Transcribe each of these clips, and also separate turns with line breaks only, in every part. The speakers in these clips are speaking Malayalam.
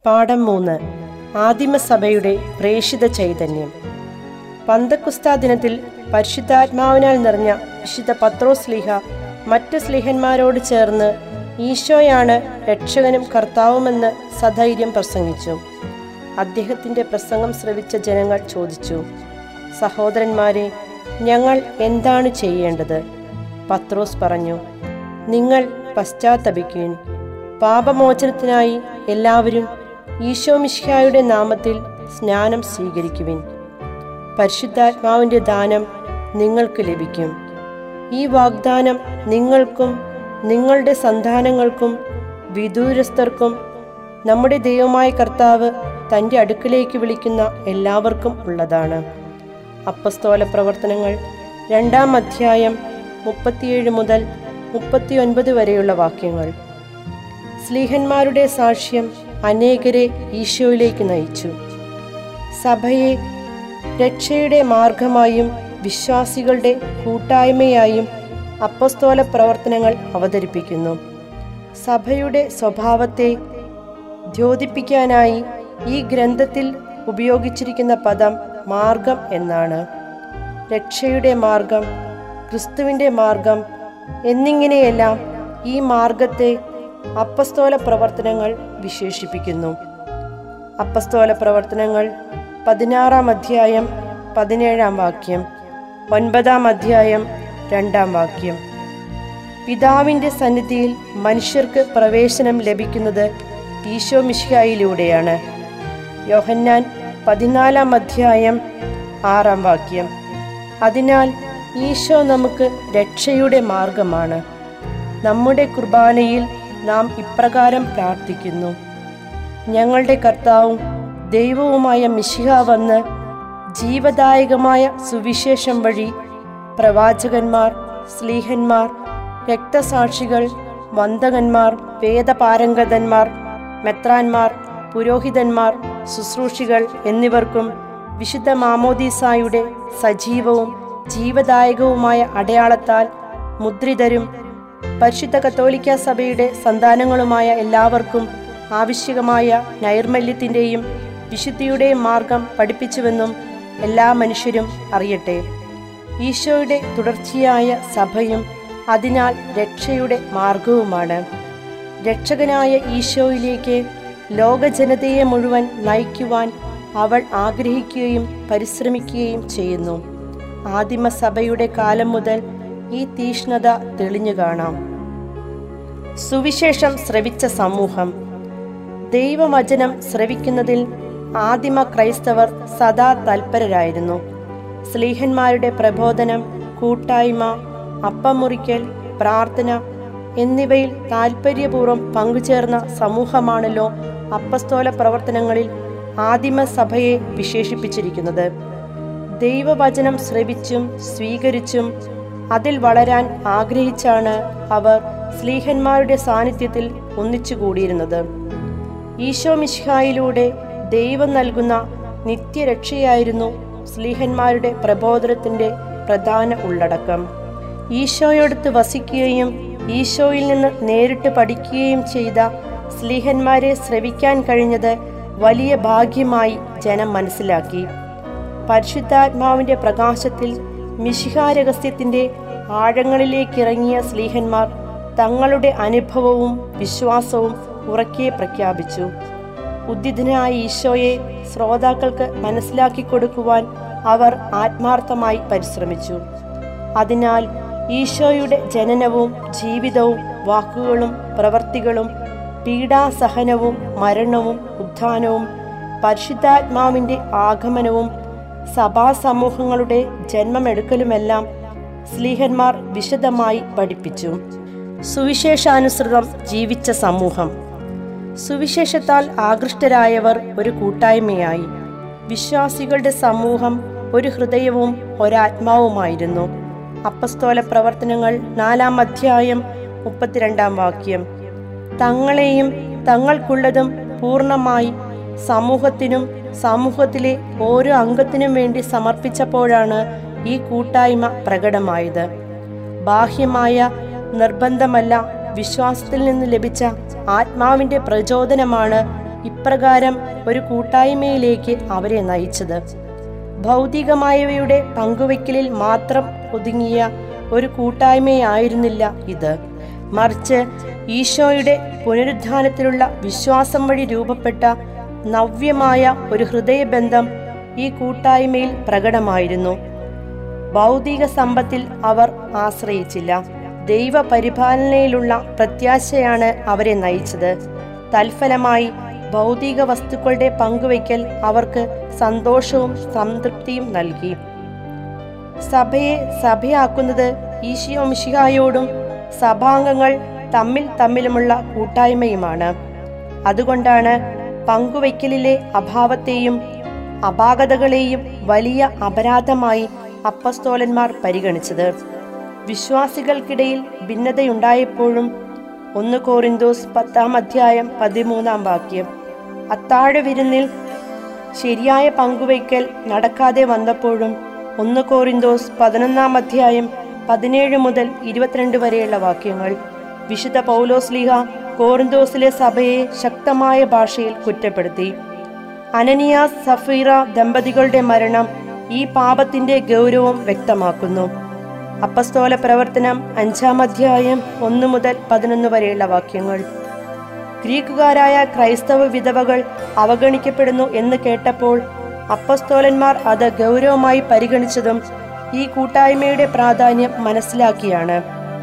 പാഠം 3. ആദിമസഭയുടെ പ്രേഷിത ചൈതന്യം. പന്തക്കുസ്താ ദിനത്തിൽ പരിശുദ്ധാത്മാവിനാൽ നിറഞ്ഞ വിശുദ്ധ പത്രോസ് ശ്ലീഹ മറ്റ് ശ്ലീഹന്മാരോട് ചേർന്ന് ഈശോയാണ് രക്ഷകനും കർത്താവുമെന്ന് സധൈര്യം പ്രസംഗിച്ചു. അദ്ദേഹത്തിൻ്റെ പ്രസംഗം ശ്രവിച്ച ജനങ്ങൾ ചോദിച്ചു, സഹോദരന്മാരെ, ഞങ്ങൾ എന്താണ് ചെയ്യേണ്ടത്? പത്രോസ് പറഞ്ഞു, നിങ്ങൾ പശ്ചാത്തപിക്കുവിൻ. പാപമോചനത്തിനായി എല്ലാവരും ഈശോ മിശിഹായുടെ നാമത്തിൽ സ്നാനം സ്വീകരിക്കുവിൻ. പരിശുദ്ധാത്മാവിൻ്റെ ദാനം നിങ്ങൾക്ക് ലഭിക്കും. ഈ വാഗ്ദാനം നിങ്ങൾക്കും നിങ്ങളുടെ സന്താനങ്ങൾക്കും വിദൂരസ്ഥർക്കും നമ്മുടെ ദൈവമായ കർത്താവ് തൻ്റെ അടുക്കിലേക്ക് വിളിക്കുന്ന എല്ലാവർക്കും ഉള്ളതാണ്. അപ്പസ്തോല പ്രവർത്തനങ്ങൾ 2-ാം അധ്യായം 37 മുതൽ 39 വരെയുള്ള വാക്യങ്ങൾ. ശ്ലീഹന്മാരുടെ സാക്ഷ്യം അനേകരെ ഈശോയിലേക്ക് നയിച്ചു. സഭയെ രക്ഷയുടെ മാർഗമായും വിശ്വാസികളുടെ കൂട്ടായ്മയായും അപ്പസ്തോല പ്രവർത്തനങ്ങൾ അവതരിപ്പിക്കുന്നു. സഭയുടെ സ്വഭാവത്തെ ദ്യോതിപ്പിക്കാനായി ഈ ഗ്രന്ഥത്തിൽ ഉപയോഗിച്ചിരിക്കുന്ന പദം മാർഗം എന്നാണ്. രക്ഷയുടെ മാർഗം, ക്രിസ്തുവിൻ്റെ മാർഗം എന്നിങ്ങനെയെല്ലാം ഈ മാർഗത്തെ അപ്പസ്തോല പ്രവർത്തനങ്ങൾ വിശേഷിപ്പിക്കുന്നു. അപ്പസ്തോല പ്രവർത്തനങ്ങൾ 16-ാം അധ്യായം 17-ാം വാക്യം, 9-ാം അധ്യായം 2-ാം വാക്യം. പിതാവിൻ്റെ സന്നിധിയിൽ മനുഷ്യർക്ക് പ്രവേശനം ലഭിക്കുന്നത് ഈശോ മിശിഹായിലൂടെയാണ്. യോഹന്നാൻ 14-ാം അധ്യായം 6-ാം വാക്യം. അതിനാൽ ഈശോ നമുക്ക് രക്ഷയുടെ മാർഗമാണ്. നമ്മുടെ കുർബാനയിൽ നാം ഇപ്രകാരം പ്രാർത്ഥിക്കുന്നു: ഞങ്ങളുടെ കർത്താവും ദൈവവുമായ മിശിഹ വന്ന് ജീവദായകമായ സുവിശേഷം വഴി പ്രവാചകന്മാർ, ശ്ലീഹന്മാർ, രക്തസാക്ഷികൾ, വന്ദകന്മാർ, വേദപാരംഗതന്മാർ, മെത്രാന്മാർ, പുരോഹിതന്മാർ, ശുശ്രൂഷികൾ എന്നിവർക്കും വിശുദ്ധ മാമോദീസായുടെ സജീവവും ജീവദായകവുമായ അടയാളത്താൽ മുദ്രിതരും പരിശുദ്ധ കത്തോലിക്ക സഭയുടെ സന്താനങ്ങളുമായ എല്ലാവർക്കും ആവശ്യകമായ നൈർമല്യത്തിൻ്റെയും വിശുദ്ധിയുടെയും മാർഗം പഠിപ്പിച്ചുവെന്നും എല്ലാ മനുഷ്യരും അറിയട്ടെ. ഈശോയുടെ തുടർച്ചയായ സഭയും അതിനാൽ രക്ഷയുടെ മാർഗവുമാണ്. രക്ഷകനായ ഈശോയിലേക്ക് ലോകജനതയെ മുഴുവൻ നയിക്കുവാൻ അവൾ ആഗ്രഹിക്കുകയും പരിശ്രമിക്കുകയും ചെയ്യുന്നു. ആദിമസഭയുടെ കാലം മുതൽ ഈ തീഷ്ണത തെളിഞ്ഞു കാണാം. സുവിശേഷം ശ്രവിച്ച സമൂഹം. ദൈവവചനം ശ്രവിക്കുന്നതിൽ ആദിമ ക്രൈസ്തവർ സദാ തൽപരരായിരുന്നു. ശ്ലീഹന്മാരുടെ പ്രബോധനം, കൂട്ടായ്മ, അപ്പം മുറിക്കൽ, പ്രാർത്ഥന എന്നിവയിൽ താൽപര്യപൂർവ്വം പങ്കുചേർന്ന സമൂഹമാണല്ലോ അപ്പസ്തോല പ്രവർത്തനങ്ങളിൽ ആദിമസഭയെ വിശേഷിപ്പിച്ചിരിക്കുന്നത്. ദൈവവചനം ശ്രവിച്ചും സ്വീകരിച്ചും അതിൽ വളരാൻ ആഗ്രഹിച്ചാണ് അവർ ശ്ലീഹന്മാരുടെ സാന്നിധ്യത്തിൽ ഒന്നിച്ചുകൂടിയിരുന്നത്. ഈശോ മിശിഹായിലൂടെ ദൈവം നൽകുന്ന നിത്യരക്ഷയായിരുന്നു ശ്ലീഹന്മാരുടെ പ്രബോധനത്തിൻ്റെ പ്രധാന ഉള്ളടക്കം. ഈശോയോടൊത്ത് വസിക്കുകയും ഈശോയിൽ നിന്ന് നേരിട്ട് പഠിക്കുകയും ചെയ്ത ശ്ലീഹന്മാരെ ശ്രവിക്കാൻ കഴിഞ്ഞത് വലിയ ഭാഗ്യമായി ജനം മനസ്സിലാക്കി. പരിശുദ്ധാത്മാവിൻ്റെ പ്രകാശത്തിൽ മിശിഹാ രഹസ്യത്തിൻ്റെ ആഴങ്ങളിലേക്കിറങ്ങിയ ശ്ലീഹന്മാർ തങ്ങളുടെ അനുഭവവും വിശ്വാസവും ഉറക്കെ പ്രഖ്യാപിച്ചു. ഉദ്ധിതനായ ഈശോയെ ശ്രോതാക്കൾക്ക് മനസ്സിലാക്കി കൊടുക്കുവാൻ അവർ ആത്മാർത്ഥമായി പരിശ്രമിച്ചു. അതിനാൽ ഈശോയുടെ ജനനവും ജീവിതവും വാക്കുകളും പ്രവൃത്തികളും പീഡാസഹനവും മരണവും ഉത്ഥാനവും പരിശുദ്ധാത്മാവിൻ്റെ ആഗമനവും സഭാസമൂഹങ്ങളുടെ ജന്മമെടുക്കലുമെല്ലാം ശ്ലീഹന്മാർ വിശദമായി പഠിപ്പിച്ചു. സുവിശേഷാനുസൃതം ജീവിച്ച സമൂഹം. സുവിശേഷത്താൽ ആകൃഷ്ടരായവർ ഒരു കൂട്ടായ്മയായി. വിശ്വാസികളുടെ സമൂഹം ഒരു ഹൃദയവും ഒരാത്മാവുമായിരുന്നു. അപ്പസ്തോല പ്രവർത്തനങ്ങൾ 4-ാം അധ്യായം 32-ാം വാക്യം. തങ്ങളെയും തങ്ങൾക്കുള്ളതും പൂർണ്ണമായി സമൂഹത്തിനും സമൂഹത്തിലെ ഓരോ അംഗത്തിനും വേണ്ടി സമർപ്പിച്ചപ്പോഴാണ് ഈ കൂട്ടായ്മ പ്രകടമായത്. ബാഹ്യമായ നിർബന്ധമല്ല, വിശ്വാസത്തിൽ നിന്ന് ലഭിച്ച ആത്മാവിൻ്റെ പ്രചോദനമാണ് ഇപ്രകാരം ഒരു കൂട്ടായ്മയിലേക്ക് അവരെ നയിച്ചത്. ഭൗതികമായവയുടെ പങ്കുവയ്ക്കലിൽ മാത്രം ഒതുങ്ങിയ ഒരു കൂട്ടായ്മയായിരുന്നില്ല ഇത്. മറിച്ച് ഈശോയുടെ പുനരുദ്ധാനത്തിലുള്ള വിശ്വാസം വഴി രൂപപ്പെട്ട നവ്യമായ ഒരു ഹൃദയബന്ധം ഈ കൂട്ടായ്മയിൽ പ്രകടമായിരുന്നു. ഭൗതിക സമ്പത്തിൽ അവർ ആശ്രയിച്ചില്ല. ദൈവപരിപാലനയിലുള്ള പ്രത്യാശയാണ് അവരെ നയിച്ചത്. തൽഫലമായി ഭൗതിക വസ്തുക്കളുടെ പങ്കുവയ്ക്കൽ അവർക്ക് സന്തോഷവും സംതൃപ്തിയും നൽകി. സഭയെ സഭയാക്കുന്നത് ഈശോ മിശിഹായോടും സഭാംഗങ്ങൾ തമ്മിലുമുള്ള കൂട്ടായ്മയുമാണ്. അതുകൊണ്ടാണ് പങ്കുവയ്ക്കലിലെ അഭാവത്തെയും അപാകതകളെയും വലിയ അപരാധമായി അപ്പസ്തോലന്മാർ പരിഗണിച്ചത്. വിശ്വാസികൾക്കിടയിൽ ഭിന്നതയുണ്ടായപ്പോഴും 1 കൊരിന്തോസ് 10:13 അത്താഴ വിരുന്നിൽ ശരിയായ പങ്കുവയ്ക്കൽ നടക്കാതെ വന്നപ്പോഴും 1 കൊരിന്തോസ് 11:17 മുതൽ 22 വരെയുള്ള വാക്യങ്ങൾ വിശുദ്ധ പൗലോസ്ലീഹ കോറിന്തോസിലെ സഭയെ ശക്തമായ ഭാഷയിൽ കുറ്റപ്പെടുത്തി. അനനിയാസ് സഫീറ ദമ്പതികളുടെ മരണം ഈ പാപത്തിന്റെ ഗൗരവം വ്യക്തമാക്കുന്നു. അപ്പസ്തോല പ്രവർത്തനം 5-1 മുതൽ 11 വരെയുള്ള വാക്യങ്ങൾ. ഗ്രീക്കുകാരായ ക്രൈസ്തവ വിധവകൾ അവഗണിക്കപ്പെടുന്നു എന്ന് കേട്ടപ്പോൾ അപ്പസ്തോലന്മാർ അത് ഗൗരവമായി പരിഗണിച്ചതും ഈ കൂട്ടായ്മയുടെ പ്രാധാന്യം മനസ്സിലാക്കിയാണ്.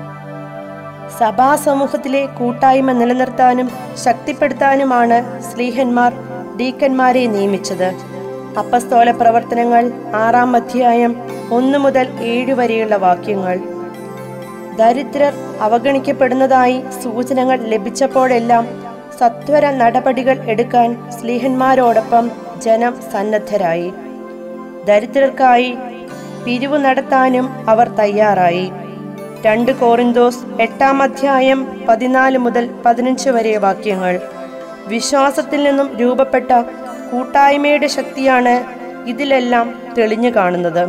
സഭാസമൂഹത്തിലെ കൂട്ടായ്മ നിലനിർത്താനും ശക്തിപ്പെടുത്താനുമാണ് ശ്ലീഹന്മാർ ഡീക്കന്മാരെ നിയമിച്ചത്. അപ്പസ്തോല പ്രവർത്തനങ്ങൾ 6-1 മുതൽ 7 വരെയുള്ള വാക്യങ്ങൾ. ദരിദ്രർ അവഗണിക്കപ്പെടുന്നതായി സൂചനകൾ ലഭിച്ചപ്പോഴെല്ലാം സത്വര നടപടികൾ എടുക്കാൻ ശ്ലീഹന്മാരോടൊപ്പം ജനം സന്നദ്ധരായി. ദരിദ്രർക്കായി പിരിവ് നടത്താനും അവർ തയ്യാറായി. 2 കൊരിന്തോസ് 8-14 മുതൽ 15 വരെ വാക്യങ്ങൾ. വിശ്വാസത്തിൽ നിന്നും രൂപപ്പെട്ട കൂട്ടായ്മയുടെ ശക്തിയാണ് ഇതിലെല്ലാം തെളിഞ്ഞു കാണുന്നത്.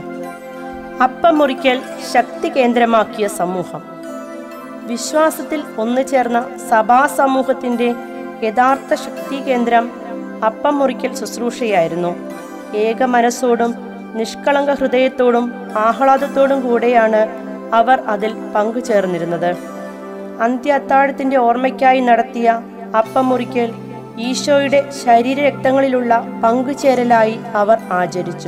അപ്പം മുറിക്കൽ ശക്തി കേന്ദ്രമാക്കിയ സമൂഹം. വിശ്വാസത്തിൽ ഒന്നുചേർന്ന സഭാസമൂഹത്തിന്റെ യഥാർത്ഥ ശക്തി കേന്ദ്രം അപ്പം മുറിക്കൽ ശുശ്രൂഷയായിരുന്നു. ഏക മനസ്സോടും നിഷ്കളങ്ക ഹൃദയത്തോടും ആഹ്ലാദത്തോടും കൂടെയാണ് അവർ അതിൽ പങ്കുചേർന്നിരുന്നത്. അന്ത്യ അത്താഴത്തിന്റെ ഓർമ്മയ്ക്കായി നടത്തിയ അപ്പം മുറിക്കൽ ഈശോയുടെ ശരീരരക്തങ്ങളിലുള്ള പങ്കുചേരലായി അവർ ആചരിച്ചു.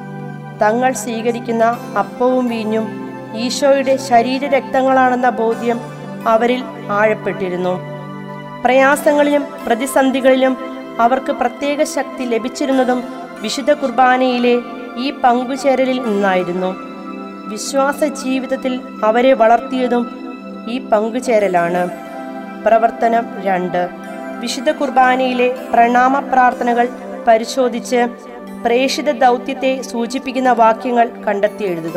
തങ്ങൾ സ്വീകരിക്കുന്ന അപ്പവും വീഞ്ഞും ഈശോയുടെ ശരീരരക്തങ്ങളാണെന്ന ബോധ്യം അവരിൽ ആഴപ്പെട്ടിരുന്നു. പ്രയാസങ്ങളിലും പ്രതിസന്ധികളിലും അവർക്ക് പ്രത്യേക ശക്തി ലഭിച്ചിരുന്നതും വിശുദ്ധ കുർബാനയിലെ ഈ പങ്കുചേരലിൽ നിന്നായിരുന്നു. വിശ്വാസ ജീവിതത്തിൽ അവരെ വളർത്തിയതും ഈ പങ്കുചേരലാണ്. പ്രവർത്തനം 2. വിശുദ്ധ കുർബാനയിലെ പ്രണാമ പ്രാർത്ഥനകൾ പരിശോധിച്ച് പ്രേഷിത ദൗത്യത്തെ സൂചിപ്പിക്കുന്ന വാക്യങ്ങൾ കണ്ടെത്തി എഴുതുക.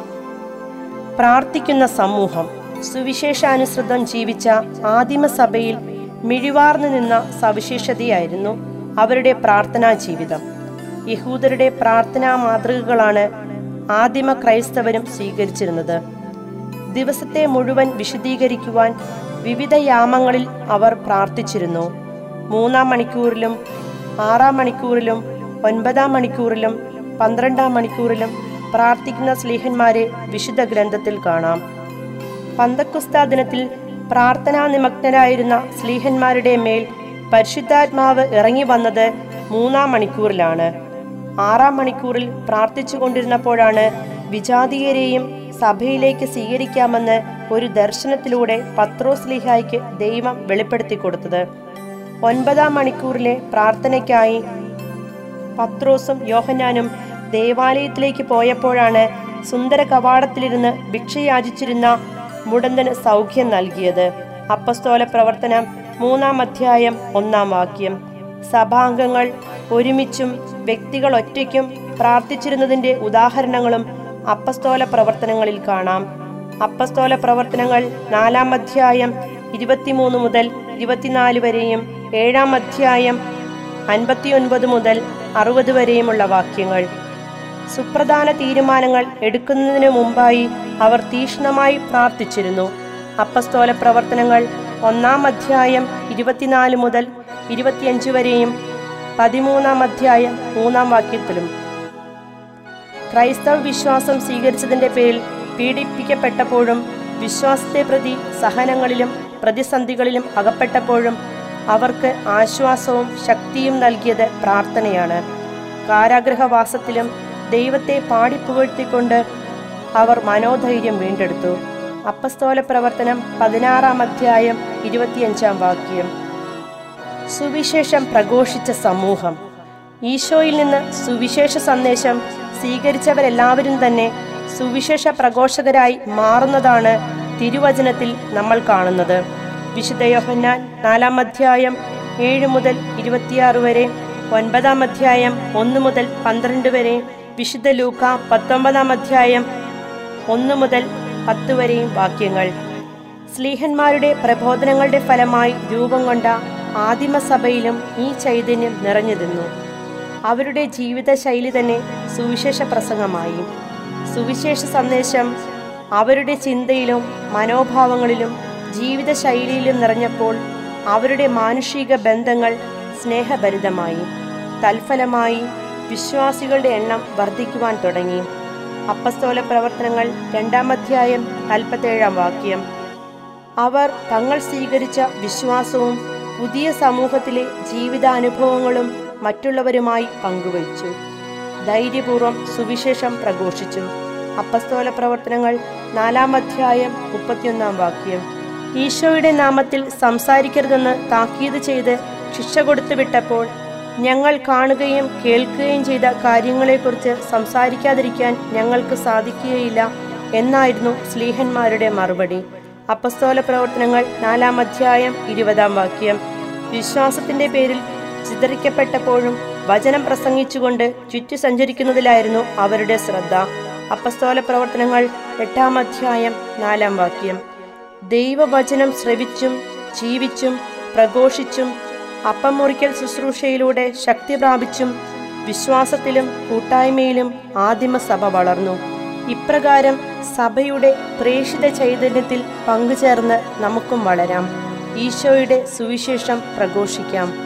പ്രാർത്ഥിക്കുന്ന സമൂഹം. സുവിശേഷാനുസൃതം ജീവിച്ച ആദിമസഭയിൽ മിഴിവാർന്നു നിന്ന സവിശേഷതയായിരുന്നു അവരുടെ പ്രാർത്ഥനാ ജീവിതം. യഹൂദരുടെ പ്രാർത്ഥനാ മാതൃകകളാണ് ആദിമ ക്രൈസ്തവരും സ്വീകരിച്ചിരുന്നത്. ദിവസത്തെ മുഴുവൻ വിശദീകരിക്കുവാൻ വിവിധ യാമങ്ങളിൽ അവർ പ്രാർത്ഥിച്ചിരുന്നു. 3-ാം മണിക്കൂറിലും 6-ാം മണിക്കൂറിലും 9-ാം മണിക്കൂറിലും 12-ാം മണിക്കൂറിലും പ്രാർത്ഥിക്കുന്ന ശ്ലീഹന്മാരെ വിശുദ്ധ ഗ്രന്ഥത്തിൽ കാണാം. പന്തക്കുസ്താ ദിനത്തിൽ പ്രാർത്ഥനാ നിമഗ്നരായിരുന്ന ശ്ലീഹന്മാരുടെ മേൽ പരിശുദ്ധാത്മാവ് ഇറങ്ങി വന്നത് 3-ാം മണിക്കൂറിലാണ്. 6-ാം മണിക്കൂറിൽ പ്രാർത്ഥിച്ചു കൊണ്ടിരുന്നപ്പോഴാണ് വിജാതീയരെയും സഭയിലേക്ക് സ്വീകരിക്കാമെന്ന് ഒരു ദർശനത്തിലൂടെ പത്രോസ്ലീഹായ്ക്ക് ദൈവം വെളിപ്പെടുത്തി കൊടുത്തത്. 9-ാം മണിക്കൂറിലെ പ്രാർത്ഥനയ്ക്കായി പത്രോസും യോഹന്നാനും ദേവാലയത്തിലേക്ക് പോയപ്പോഴാണ് സുന്ദര കവാടത്തിലിരുന്ന് ഭിക്ഷയാചിച്ചിരുന്ന മുടന്തന് സൗഖ്യം നൽകിയത്. അപ്പസ്തോല പ്രവർത്തനം 3-ാം വാക്യം. സഭാംഗങ്ങൾ ഒരുമിച്ചും വ്യക്തികൾ ഒറ്റയ്ക്കും പ്രാർത്ഥിച്ചിരുന്നതിന്റെ ഉദാഹരണങ്ങളും അപ്പസ്തോല പ്രവർത്തനങ്ങളിൽ കാണാം. അപ്പസ്തോല പ്രവർത്തനങ്ങൾ 4-ാം 23 മുതൽ 24 വരെയും 7-ാം 59 മുതൽ 60 വരെയുമുള്ള വാക്യങ്ങൾ. സുപ്രധാന തീരുമാനങ്ങൾ എടുക്കുന്നതിനു മുമ്പായി അവർ തീക്ഷ്ണമായി പ്രാർത്ഥിച്ചിരുന്നു. അപ്പസ്തോല പ്രവർത്തനങ്ങൾ 1-ാം 24 മുതൽ 25 വരെയും 13-ാം അധ്യായം 3-ാം വാക്യത്തിലും. ക്രൈസ്തവ വിശ്വാസം സ്വീകരിച്ചതിൻ്റെ പേരിൽ പീഡിപ്പിക്കപ്പെട്ടപ്പോഴും വിശ്വാസത്തെ പ്രതി സഹനങ്ങളിലും പ്രതിസന്ധികളിലും അകപ്പെട്ടപ്പോഴും അവർക്ക് ആശ്വാസവും ശക്തിയും നൽകിയത് പ്രാർത്ഥനയാണ്. കാരാഗൃഹവാസത്തിലും ദൈവത്തെ പാടിപ്പുകഴ്ത്തിക്കൊണ്ട് അവർ മനോധൈര്യം വീണ്ടെടുത്തു. അപ്പസ്തോല പ്രവർത്തനം 16-ാം അധ്യായം 25-ാം വാക്യം. സുവിശേഷം പ്രഘോഷിച്ച സമൂഹം. ഈശോയിൽ നിന്ന് സുവിശേഷ സന്ദേശം സ്വീകരിച്ചവരെല്ലാവരും തന്നെ സുവിശേഷ പ്രഘോഷകരായി മാറുന്നതാണ് തിരുവചനത്തിൽ നമ്മൾ കാണുന്നത്. വിശുദ്ധ യോഹന്നാൻ 4-ാം അധ്യായം 7 മുതൽ 26 വരെ, 9-ാം അധ്യായം 1 മുതൽ 12 വരെ, വിശുദ്ധ ലൂക്ക 19-ാം അധ്യായം 1 മുതൽ 10 വരെയും വാക്യങ്ങൾ. സ്ലീഹന്മാരുടെ പ്രബോധനങ്ങളുടെ ഫലമായി രൂപം കൊണ്ട ആദിമസഭയിലും ഈ ചൈതന്യം നിറഞ്ഞു നിന്നു. അവരുടെ ജീവിതശൈലി തന്നെ സുവിശേഷ പ്രസംഗമായി. സുവിശേഷ സന്ദേശം അവരുടെ ചിന്തയിലും മനോഭാവങ്ങളിലും ജീവിതശൈലിയിലും നിറഞ്ഞപ്പോൾ അവരുടെ മാനുഷിക ബന്ധങ്ങൾ സ്നേഹഭരിതമായി. തൽഫലമായി വിശ്വാസികളുടെ എണ്ണം വർദ്ധിക്കുവാൻ തുടങ്ങി. അപ്പസ്തോല പ്രവർത്തനങ്ങൾ 2-ാം അധ്യായം 47-ാം വാക്യം. അവർ തങ്ങൾ സ്വീകരിച്ച വിശ്വാസവും പുതിയ സമൂഹത്തിലെ ജീവിതാനുഭവങ്ങളും മറ്റുള്ളവരുമായി പങ്കുവച്ചു. ധൈര്യപൂർവ്വം സുവിശേഷം പ്രഘോഷിച്ചു. അപ്പസ്തോല പ്രവർത്തനങ്ങൾ 4-ാം അധ്യായം 31-ാം വാക്യം. ഈശോയുടെ നാമത്തിൽ സംസാരിക്കരുതെന്ന് താക്കീത് ചെയ്ത് ശിക്ഷ കൊടുത്തു വിട്ടപ്പോൾ ഞങ്ങൾ കാണുകയും കേൾക്കുകയും ചെയ്ത കാര്യങ്ങളെക്കുറിച്ച് സംസാരിക്കാതിരിക്കാൻ ഞങ്ങൾക്ക് സാധിക്കുകയില്ല എന്നായിരുന്നു സ്ലീഹന്മാരുടെ മറുപടി. അപ്പസ്തോല പ്രവർത്തനങ്ങൾ 4-ാം അധ്യായം 20-ാം വാക്യം. വിശ്വാസത്തിന്റെ പേരിൽ ചിതറിക്കപ്പെട്ടപ്പോഴും വചനം പ്രസംഗിച്ചുകൊണ്ട് ചുറ്റി സഞ്ചരിക്കുന്നതിലായിരുന്നു അവരുടെ ശ്രദ്ധ. അപ്പസ്തോല പ്രവർത്തനങ്ങൾ 8-ാം അധ്യായം 4-ാം വാക്യം. ദൈവവചനം ശ്രവിച്ചും ജീവിച്ചും പ്രഘോഷിച്ചും അപ്പം മുറിക്കൽ ശുശ്രൂഷയിലൂടെ ശക്തി പ്രാപിച്ചും വിശ്വാസത്തിലും കൂട്ടായ്മയിലും ആദിമസഭ വളർന്നു. ഇപ്രകാരം സഭയുടെ പ്രേഷിത ചൈതന്യത്തിൽ പങ്കുചേർന്ന് നമുക്കും വളരാം. ഈശോയുടെ സുവിശേഷം പ്രഘോഷിക്കാം.